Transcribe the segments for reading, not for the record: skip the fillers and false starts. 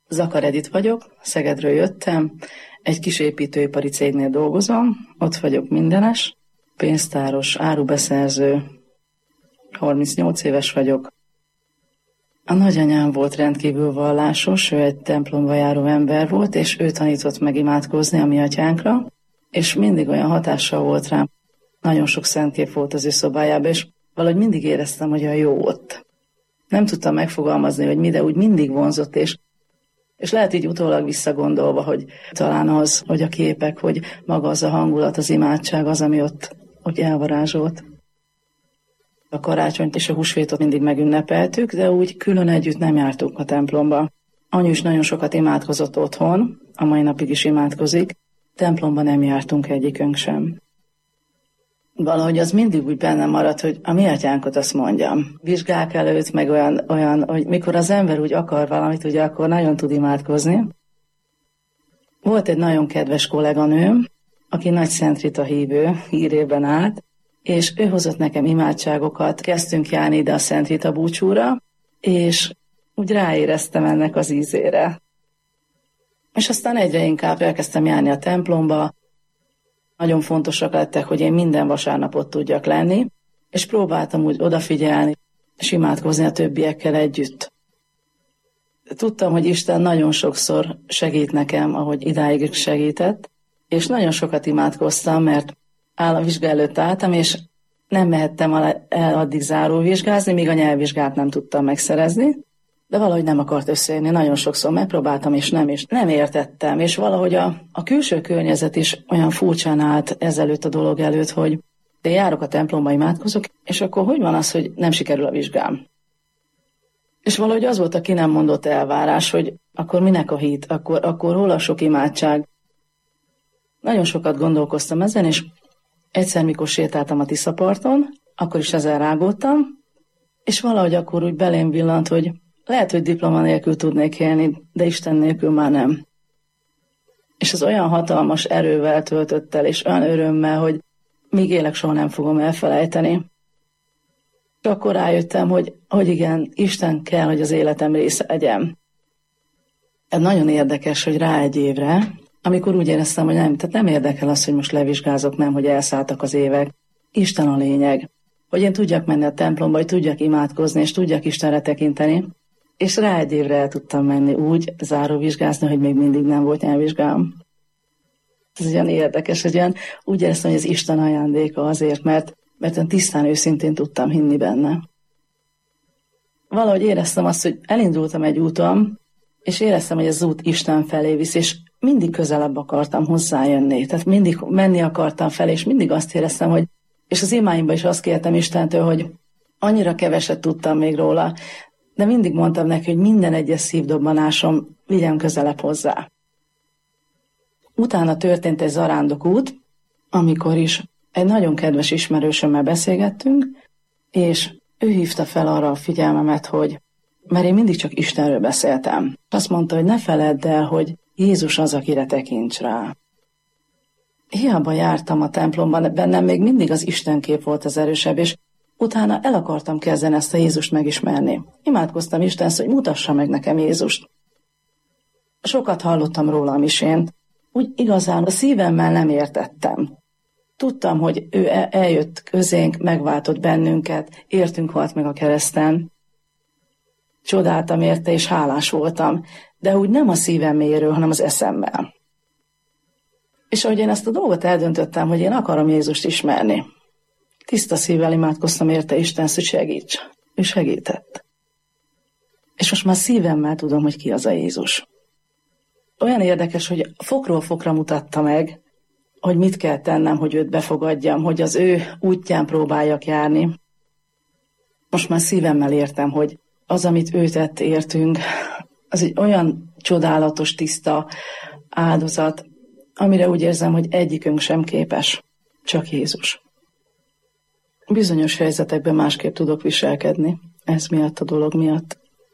Zakar Edit vagyok, Szegedről jöttem, egy kis építőipari cégnél dolgozom, ott vagyok mindenes, pénztáros, árubeszerző, 38 éves vagyok. A nagyanyám volt rendkívül vallásos, ő egy templomba járó ember volt, és ő tanított meg imádkozni a mi atyánkra, és mindig olyan hatással volt rám. Nagyon sok szentkép volt az ő szobájában, és valahogy mindig éreztem, hogy olyan jó ott. Nem tudtam megfogalmazni, hogy mi, de úgy mindig vonzott, és lehet így utólag visszagondolva, hogy talán az, hogy a képek, hogy maga az a hangulat, az imádság az, ami ott elvarázsolt. A karácsonyt és a húsvétot mindig megünnepeltük, de úgy külön együtt nem jártunk a templomba. Anyu is nagyon sokat imádkozott otthon, a mai napig is imádkozik, templomba nem jártunk egyikünk sem. Valahogy az mindig úgy bennem maradt, hogy a mi atyánkot azt mondjam. Vizsgák előtt, meg olyan, hogy mikor az ember úgy akar valamit, ugye akkor nagyon tud imádkozni. Volt egy nagyon kedves kolléganőm, aki nagy Szent Rita hívő, hírében állt, és ő hozott nekem imádságokat, kezdtünk járni ide a Szent Rita búcsúra, és úgy ráéreztem ennek az ízére. És aztán egyre inkább elkezdtem járni a templomba, nagyon fontosak lettek, hogy én minden vasárnapot tudjak lenni, és próbáltam úgy odafigyelni, és imádkozni a többiekkel együtt. Tudtam, hogy Isten nagyon sokszor segít nekem, ahogy idáig segített, és nagyon sokat imádkoztam, mert államvizsga előtt álltam, és nem mehettem el addig záróvizsgázni, míg a nyelvvizsgát nem tudtam megszerezni, de valahogy nem akart összejönni. Nagyon sokszor megpróbáltam, és nem értettem, és valahogy a külső környezet is olyan furcsán állt ezelőtt a dolog előtt, hogy én járok a templomba, imádkozok, és akkor hogy van az, hogy nem sikerül a vizsgám? És valahogy az volt a ki nem mondott elvárás, hogy akkor minek a hit, akkor hol a sok imádság. Nagyon sokat gondolkoztam ezen, és egyszer, mikor sétáltam a Tiszaparton, akkor is ezen rágódtam, és valahogy akkor úgy belém villant, hogy lehet, hogy diploma nélkül tudnék élni, de Isten nélkül már nem. És az olyan hatalmas erővel töltött el, és olyan örömmel, hogy míg élek, soha nem fogom elfelejteni. És akkor rájöttem, hogy igen, Isten kell, hogy az életem része legyen. Ez nagyon érdekes, hogy rá egy évre, amikor úgy éreztem, hogy nem érdekel az, hogy most levizsgázok, nem, hogy elszálltak az évek. Isten a lényeg. Hogy én tudjak menni a templomba, hogy tudjak imádkozni, és tudjak Istenre tekinteni. És rá egy évre el tudtam menni úgy záróvizsgázni, hogy még mindig nem volt nyelvvizsgám. Ez olyan érdekes, hogy úgy éreztem, hogy ez Isten ajándéka azért, mert olyan tisztán, őszintén tudtam hinni benne. Valahogy éreztem azt, hogy elindultam egy úton, és éreztem, hogy az út Isten felé visz, és mindig közelebb akartam hozzájönni. Tehát mindig menni akartam fel, és mindig azt éreztem, hogy, és az imáimban is azt kértem Istentől, hogy annyira keveset tudtam még róla, de mindig mondtam neki, hogy minden egyes szívdobbanásom vigyen közelebb hozzá. Utána történt egy zarándokút, amikor is egy nagyon kedves ismerősömmel beszélgettünk, és ő hívta fel arra a figyelmemet, hogy mert én mindig csak Istenről beszéltem. Azt mondta, hogy ne feledd el, hogy Jézus az, akire tekints rá. Hiába jártam a templomban, bennem még mindig az Istenkép volt az erősebb, és utána el akartam kezdeni ezt a Jézust megismerni. Imádkoztam Istenhez, hogy mutassa meg nekem Jézust. Sokat hallottam róla a misén, úgy igazán a szívemmel nem értettem. Tudtam, hogy ő eljött közénk, megváltott bennünket, értünk halt meg a kereszten. Csodáltam érte, és hálás voltam, de úgy nem a szívem mélyéről, hanem az eszemmel. És ahogy én ezt a dolgot eldöntöttem, hogy én akarom Jézust ismerni, tiszta szívvel imádkoztam érte Istenhez, hogy segíts. Ő segített. És most már szívemmel tudom, hogy ki az a Jézus. Olyan érdekes, hogy fokról fokra mutatta meg, hogy mit kell tennem, hogy őt befogadjam, hogy az ő útján próbáljak járni. Most már szívemmel értem, hogy az, amit ő tett értünk, az egy olyan csodálatos, tiszta áldozat, amire úgy érzem, hogy egyikünk sem képes, csak Jézus. Bizonyos helyzetekben másképp tudok viselkedni, ez miatt a dolog miatt.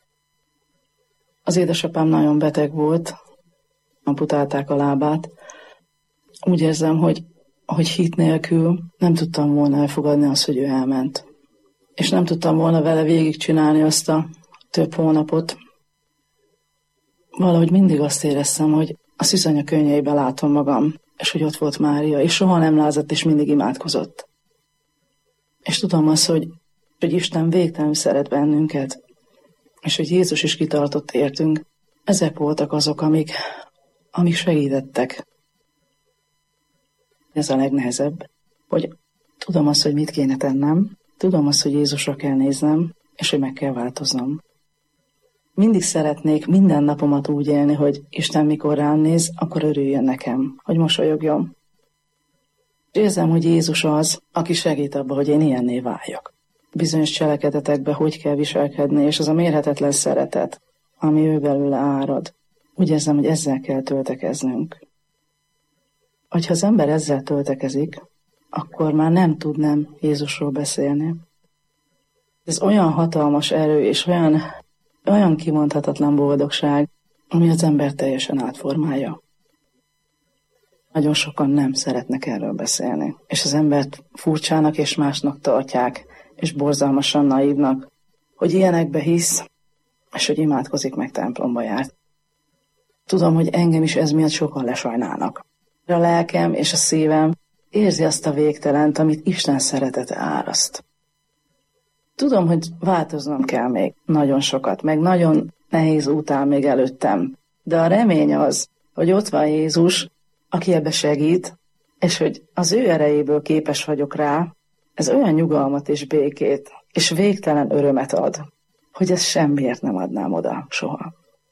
Az édesapám nagyon beteg volt, amputálták a lábát. Úgy érzem, hogy hit nélkül nem tudtam volna elfogadni azt, hogy ő elment. És nem tudtam volna vele végigcsinálni azt a több hónapot. valahogy mindig azt éreztem, hogy a szűzanya könnyeiben látom magam, és hogy ott volt Mária, és soha nem lázadt, és mindig imádkozott. És tudom azt, hogy Isten végtelenül szeret bennünket, és hogy Jézus is kitartott értünk. Ezek voltak azok, amik segítettek. Ez a legnehezebb, hogy tudom azt, hogy mit kéne tennem, tudom azt, hogy Jézusra kell néznem, és hogy meg kell változnom. Mindig szeretnék minden napomat úgy élni, hogy Isten mikor rám néz, akkor örüljön nekem, hogy mosolyogjon. És érzem, hogy Jézus az, aki segít abba, hogy én ilyenné váljak. Bizonyos cselekedetekbe hogy kell viselkedni, és az a mérhetetlen szeretet, ami ő belőle árad. Úgy érzem, hogy ezzel kell töltekeznünk. Hogyha az ember ezzel töltekezik, akkor már nem tud nem Jézusról beszélni. Ez olyan hatalmas erő, és olyan kimondhatatlan boldogság, ami az ember teljesen átformálja. Nagyon sokan nem szeretnek erről beszélni, és az embert furcsának és másnak tartják, és borzalmasan naívnak, hogy ilyenekbe hisz, és hogy imádkozik, meg templomba járt. Tudom, hogy engem is ez miatt sokan lesajnálnak. A lelkem és a szívem érzi azt a végtelent, amit Isten szeretete áraszt. Tudom, hogy változnom kell még nagyon sokat, meg nagyon nehéz út áll még előttem, de a remény az, hogy ott van Jézus, aki ebbe segít, és hogy az ő erejéből képes vagyok rá, ez olyan nyugalmat és békét, és végtelen örömet ad, hogy ezt semmiért nem adnám oda soha.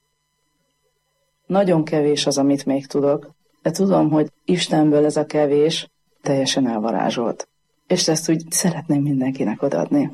Nagyon kevés az, amit még tudok, de tudom, hogy Istenből ez a kevés teljesen elvarázsolt, és ezt úgy szeretném mindenkinek odaadni.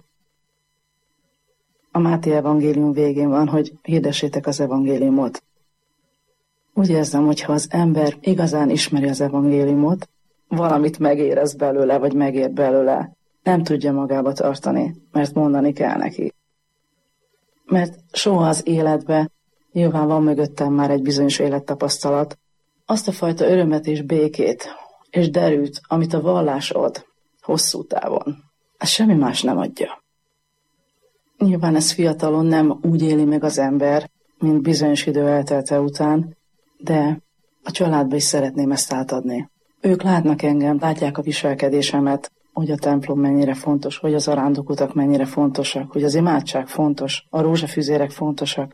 A Máté evangélium végén van, hogy hirdessétek az evangéliumot. Úgy érzem, hogy ha az ember igazán ismeri az evangéliumot, valamit megérez belőle, vagy megért belőle, nem tudja magába tartani, mert mondani kell neki. Mert soha az életbe, nyilván van mögöttem már egy bizonyos élettapasztalat, azt a fajta örömet és békét, és derűt, amit a vallás ad hosszú távon, ez semmi más nem adja. Nyilván ez fiatalon nem úgy éli meg az ember, mint bizonyos idő eltelte után, de a családba is szeretném ezt átadni. Ők látnak engem, látják a viselkedésemet, hogy a templom mennyire fontos, hogy az arándokutak mennyire fontosak, hogy az imádság fontos, a rózsafüzérek fontosak.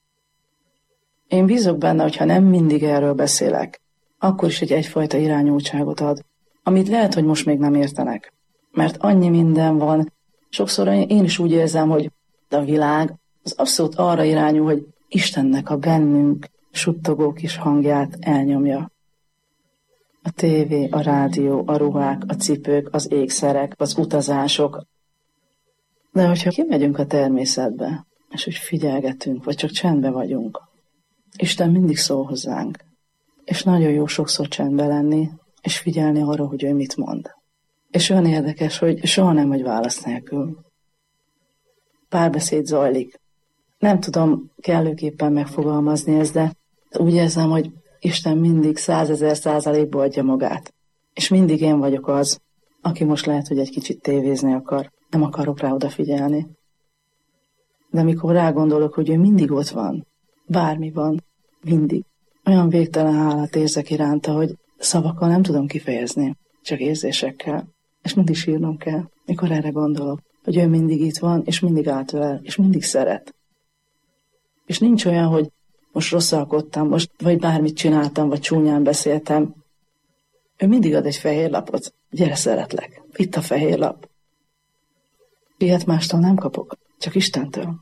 Én bízok benne, hogyha nem mindig erről beszélek, akkor is egyfajta irányultságot ad, amit lehet, hogy most még nem értenek. Mert annyi minden van, sokszor én is úgy érzem, hogy a világ az abszolút arra irányul, hogy Istennek a bennünk suttogó kis hangját elnyomja. A tévé, a rádió, a ruhák, a cipők, az ékszerek, az utazások. De hogyha kimegyünk a természetbe, és úgy figyelgetünk, vagy csak csendbe vagyunk, Isten mindig szól hozzánk. És nagyon jó sokszor csendbe lenni, és figyelni arra, hogy ő mit mond. És olyan érdekes, hogy soha nem vagy válasz nélkül. Párbeszéd zajlik. Nem tudom kellőképpen megfogalmazni ezt, de úgy érzem, hogy Isten mindig 100,000% adja magát. És mindig én vagyok az, aki most lehet, hogy egy kicsit tévézni akar. Nem akarok rá odafigyelni. De mikor rágondolok, hogy ő mindig ott van, bármi van, mindig. Olyan végtelen hálát érzek iránta, hogy szavakkal nem tudom kifejezni, csak érzésekkel. És mindig sírnom kell, mikor erre gondolok, hogy ő mindig itt van, és mindig átölel, és mindig szeret. És nincs olyan, hogy most rosszalkodtam, vagy bármit csináltam, vagy csúnyán beszéltem. Ő mindig ad egy fehér lapot. Gyere, szeretlek. Itt a fehér lap. Ilyet mástól nem kapok, csak Istentől.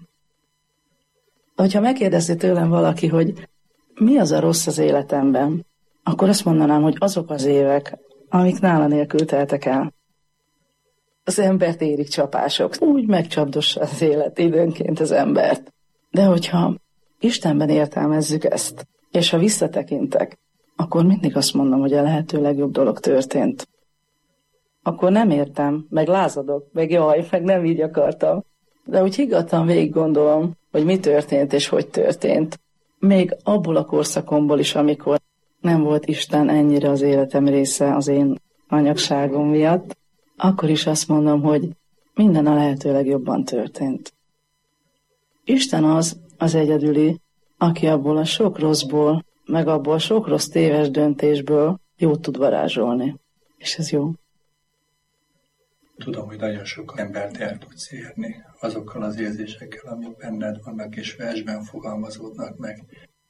Hogyha megkérdezi tőlem valaki, hogy mi az a rossz az életemben, akkor azt mondanám, hogy azok az évek, amik nála nélkül teltek el. Az embert érik csapások. Úgy megcsapdossa az élet időnként az embert. De hogyha Istenben értelmezzük ezt, és ha visszatekintek, akkor mindig azt mondom, hogy a lehető legjobb dolog történt. Akkor nem értem, meg lázadok, meg jaj, meg nem így akartam. De úgy higgadtan végig gondolom, hogy mi történt és hogy történt. Még abból a korszakomból is, amikor nem volt Isten ennyire az életem része az én anyagságom miatt, akkor is azt mondom, hogy minden a lehető legjobban történt. Isten az egyedüli, aki abból a sok rosszból, meg abból sok rossz téves döntésből jót tud varázsolni. És ez jó. Tudom, hogy nagyon sok embert el tudsz érni azokkal az érzésekkel, amik benned vannak, és versben fogalmazódnak meg.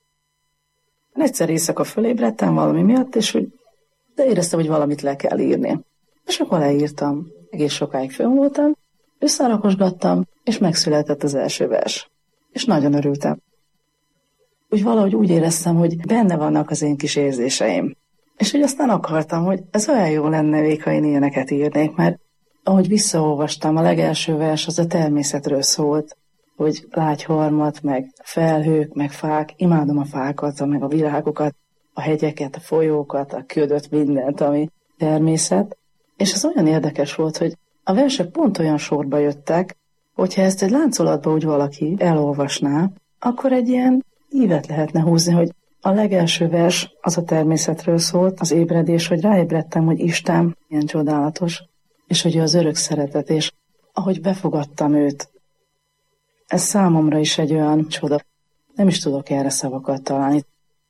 Egyszer éjszaka fölébredtem valami miatt, és de éreztem, hogy valamit le kell írni. És akkor leírtam. Egész sokáig fönn voltam, összerakosgattam, és megszületett az első vers. És nagyon örültem. Úgy valahogy úgy éreztem, hogy benne vannak az én kis érzéseim. És hogy aztán akartam, hogy ez olyan jó lenne még, ha én ilyeneket írnék, mert ahogy visszaolvastam, a legelső vers az a természetről szólt, hogy lágyharmat, meg felhők, meg fák, imádom a fákat, meg a virágokat, a hegyeket, a folyókat, a ködöt, mindent, ami természet. És ez olyan érdekes volt, hogy a versek pont olyan sorba jöttek, hogyha ezt egy láncolatba úgy valaki elolvasná, akkor egy ilyen ívet lehetne húzni, hogy a legelső vers az a természetről szólt, az ébredés, hogy ráébredtem, hogy Isten ilyen csodálatos, és hogy ő az örök szeretet, és ahogy befogadtam őt. Ez számomra is egy olyan csoda. Nem is tudok erre szavakat találni.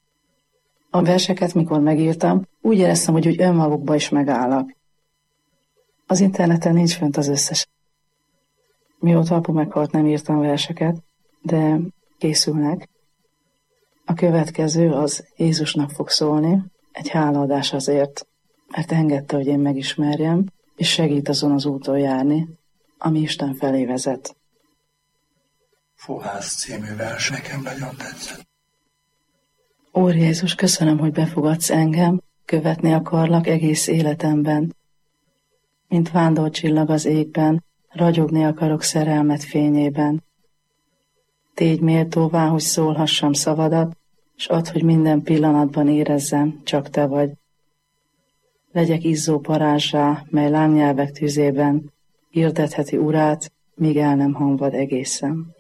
A verseket, mikor megírtam, úgy éreztem, hogy úgy önmagukba is megállnak. Az interneten nincs fönt az összes. Mióta apu meghalt, nem írtam verseket, de készülnek. A következő az Jézusnak fog szólni, egy hálaadás azért, mert engedte, hogy én megismerjem, és segít azon az úton járni, ami Isten felé vezet. Fohász című vers nekem nagyon tetszett. Úr Jézus, köszönöm, hogy befogadsz engem, követni akarlak egész életemben. Mint vándorcsillag az égben, ragyogni akarok szerelmet fényében. Tégy méltóvá, hogy szólhassam szavadat, s add, hogy minden pillanatban érezzem, csak te vagy. Legyek izzó parázsá, mely lángnyelvek tüzében, hirdetheti urát, míg el nem hamvad egészen.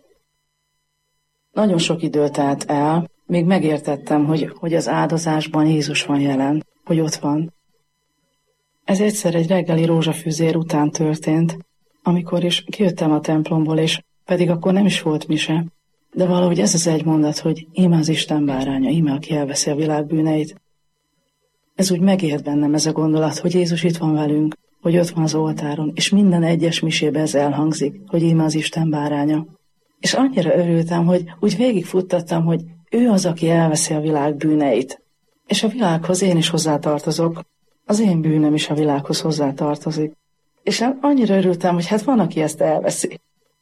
Nagyon sok idő telt el, még megértettem, hogy az áldozásban Jézus van jelen, hogy ott van. Ez egyszer egy reggeli rózsafüzér után történt, amikor is kijöttem a templomból, és pedig akkor nem is volt mise, de valahogy ez az egy mondat, hogy íme az Isten báránya, íme, aki elveszi a világ bűneit. Ez úgy megért bennem ez a gondolat, hogy Jézus itt van velünk, hogy ott van az oltáron, és minden egyes misébe ez elhangzik, hogy íme az Isten báránya. És annyira örültem, hogy úgy végigfuttattam, hogy ő az, aki elveszi a világ bűneit. És a világhoz én is hozzátartozok, az én bűnöm is a világhoz hozzátartozik. És annyira örültem, hogy hát van, aki ezt elveszi.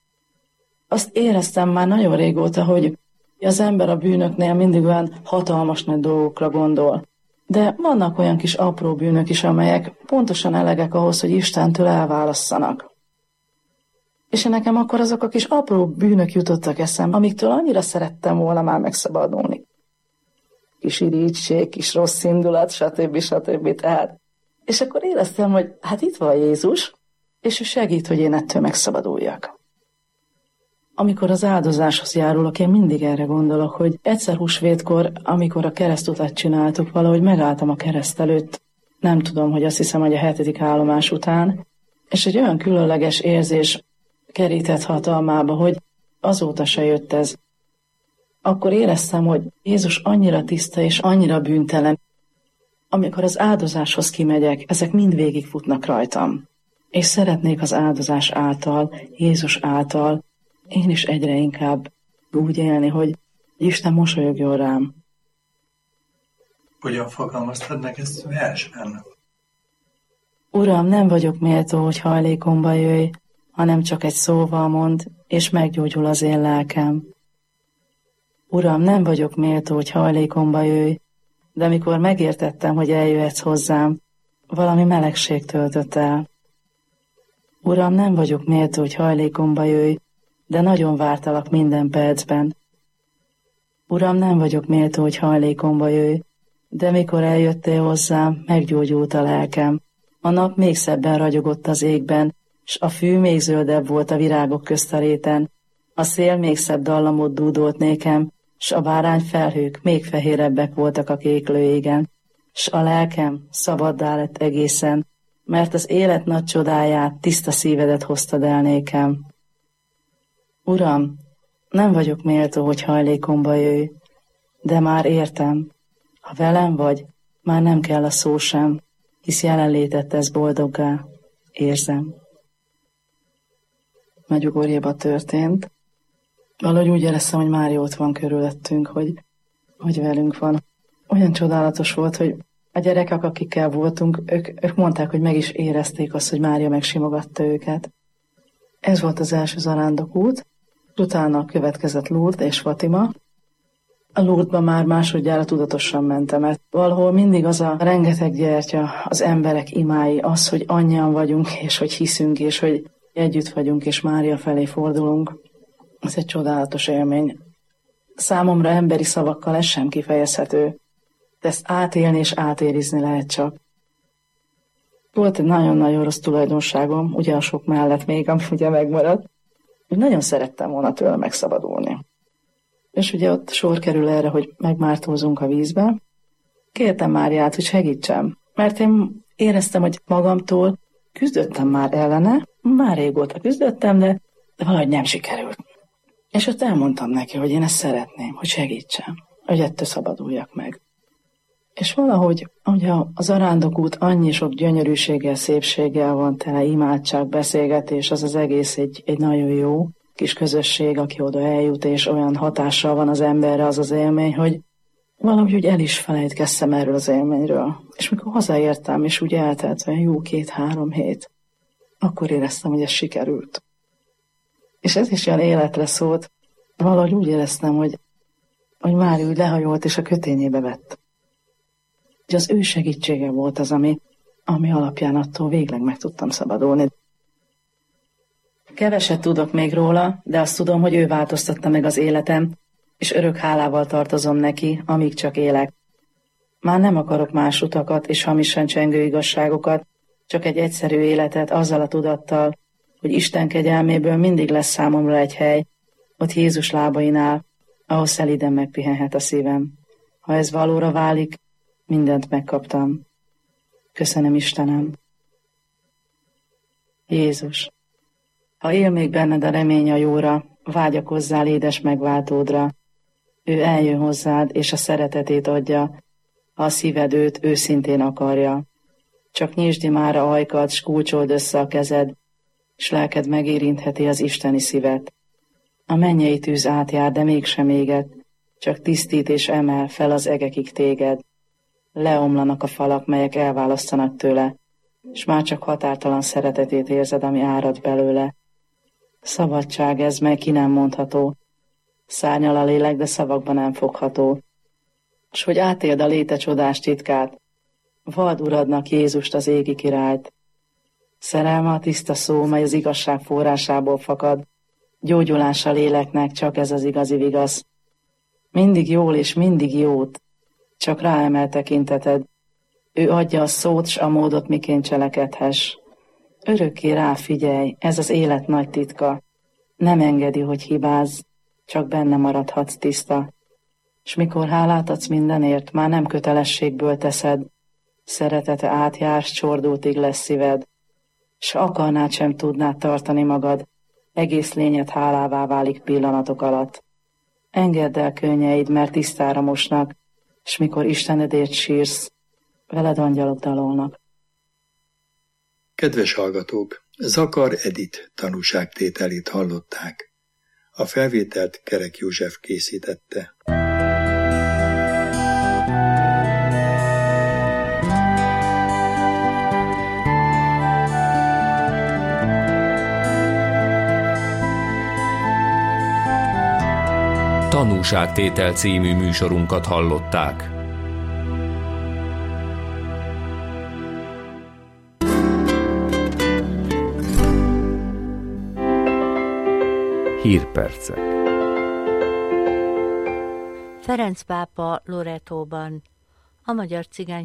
Azt éreztem már nagyon régóta, hogy az ember a bűnöknél mindig olyan hatalmas nagy dolgokra gondol. De vannak olyan kis apró bűnök is, amelyek pontosan elegek ahhoz, hogy Istentől elválasszanak. És nekem akkor azok a kis apró bűnök jutottak eszembe, amiktől annyira szerettem volna már megszabadulni. Kis irigység, kis rossz indulat, stb. Tehát. És akkor éreztem, hogy hát itt van Jézus, és ő segít, hogy én ettől megszabaduljak. Amikor az áldozáshoz járulok, én mindig erre gondolok, hogy egyszer húsvétkor, amikor a keresztutat csináltuk, valahogy megálltam a kereszt előtt, nem tudom, hogy azt hiszem, hogy a 7. állomás után, és egy olyan különleges érzés kerített hatalmába, hogy azóta se jött ez. Akkor éreztem, hogy Jézus annyira tiszta és annyira bűntelen. Amikor az áldozáshoz kimegyek, ezek mind végigfutnak rajtam. És szeretnék az áldozás által, Jézus által, én is egyre inkább úgy élni, hogy Isten mosolyogjon rám. Hogyan fogalmaztad meg ezt versben? Uram, nem vagyok méltó, hogy hajlékomba jöjj, hanem csak egy szóval mond, és meggyógyul az én lelkem. Uram, nem vagyok méltó, hogy hajlékomba jöjj, de mikor megértettem, hogy eljöhetsz hozzám, valami melegség töltött el. Uram, nem vagyok méltó, hogy hajlékomba jöjj, de nagyon vártalak minden percben. Uram, nem vagyok méltó, hogy hajlékomba jöjj, de mikor eljöttél hozzám, meggyógyult a lelkem. A nap még szebben ragyogott az égben, s a fű még zöldebb volt a virágok közt a réten. A szél még szebb dallamot dúdolt nékem, s a bárányfelhők még fehérebbek voltak a kéklő égen, s a lelkem szabaddá lett egészen, mert az élet nagy csodáját, tiszta szívedet hoztad el nékem. Uram, nem vagyok méltó, hogy hajlékomba jöjj, De már értem, ha velem vagy, már nem kell a szó sem, hisz jelenlétet tesz boldoggá, érzem. Medjugorjéban történt. Valahogy úgy éreztem, hogy Mária ott van körülöttünk, hogy velünk van. Olyan csodálatos volt, hogy a gyerekek, akikkel voltunk, ők mondták, hogy meg is érezték azt, hogy Mária megsimogatta őket. Ez volt az első zarándokút, utána következett Lourdes és Fatima. A Lourdesba már másodjára tudatosan mentem, mert valahol mindig az a rengeteg gyertya, az emberek imái, az, hogy annyian vagyunk, és hogy hiszünk, és hogy együtt vagyunk, és Mária felé fordulunk. Ez egy csodálatos élmény. Számomra emberi szavakkal ez sem kifejezhető. De ezt átélni és átérizni lehet csak. Volt egy nagyon-nagyon rossz tulajdonságom, ugye a sok mellett még, ami ugye megmaradt, hogy nagyon szerettem volna tőle megszabadulni. És ugye ott sor kerül erre, hogy megmártózunk a vízbe. Kértem Máriát, hogy segítsem, mert én éreztem, hogy magamtól küzdöttem már ellene, már régóta küzdöttem, de valahogy nem sikerült. És ott elmondtam neki, hogy én ezt szeretném, hogy segítsem, hogy ettől szabaduljak meg. És valahogy, ugye az zarándokút annyi sok gyönyörűséggel, szépséggel van tele, imádság, beszélgetés, az egész egy nagyon jó kis közösség, aki oda eljut, és olyan hatással van az emberre az élmény, hogy valahogy úgy el is felejtkeztem erről az élményről. És mikor hazaértem, és úgy eltelt olyan jó 2-3 hét, akkor éreztem, hogy ez sikerült. És ez is olyan életre szólt, valahogy úgy éreztem, hogy Mária úgy lehajolt, és a kötényébe vett. Hogy az ő segítsége volt az, ami alapján attól végleg meg tudtam szabadulni. Keveset tudok még róla, de azt tudom, hogy ő változtatta meg az életem, és örök hálával tartozom neki, amíg csak élek. Már nem akarok más utakat és hamisan csengő igazságokat, csak egy egyszerű életet azzal a tudattal, hogy Isten kegyelméből mindig lesz számomra egy hely, ott Jézus lábainál, ahol szelíden megpihenhet a szívem. Ha ez valóra válik, mindent megkaptam. Köszönöm, Istenem. Jézus, ha él még benned a remény a jóra, vágyakozzál édes megváltódra. Ő eljön hozzád, és a szeretetét adja, ha a szíved őt őszintén akarja. Csak nyisd már a ajkad, s kulcsold össze a kezed, s lelked megérintheti az isteni szívet. A mennyei tűz átjár, de mégsem éget, csak tisztít és emel fel az egekig téged. Leomlanak a falak, melyek elválasztanak tőle, s már csak határtalan szeretetét érzed, ami árad belőle. Szabadság ez, mely ki nem mondható. Szárnyal a lélek, de szavakban nem fogható. S hogy átéld a léte csodás titkát, vald Uradnak Jézust, az égi királyt. Szerelme a tiszta szó, mely az igazság forrásából fakad, gyógyulás a léleknek, csak ez az igazi vigasz. Mindig jól és mindig jót, csak ráemel tekinteted. Ő adja a szót, s a módot, miként cselekedhess. Örökké ráfigyelj, ez az élet nagy titka. Nem engedi, hogy hibázz, csak benne maradhatsz tiszta. S mikor hálát adsz mindenért, már nem kötelességből teszed. Szeretete átjár, s csordultig lesz szíved. S akarnád sem tudnád tartani magad, egész lényed hálává válik pillanatok alatt. Engedd el könnyeid, mert tisztára mosnak, s mikor Istenedért sírsz, veled angyalok dalolnak. Kedves hallgatók, Zakar Edith tanúságtételét hallották. A felvételt Kerek József készítette. Tanúságtétel című műsorunkat hallották. Hírpercek. Ferenc pápa Loretóban. A magyar cigány